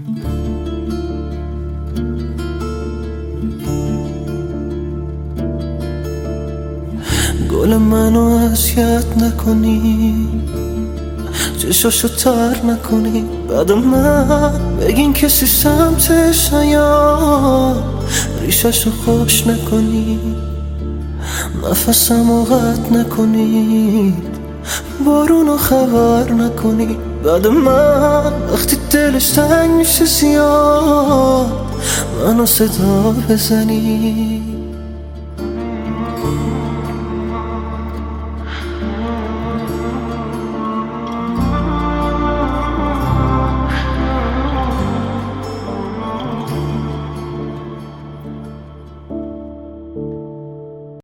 گل منو اذیت نکنی، چشاشو تر نکنی، بعد من بگین کسی سمتش نیاد، ریشاشو خوش نکنی، نفسمو قطع نکنید، بارونو خبر نکنی، بعد من وقتی دلش تنگ میشه زیاد منو صدا بزنی.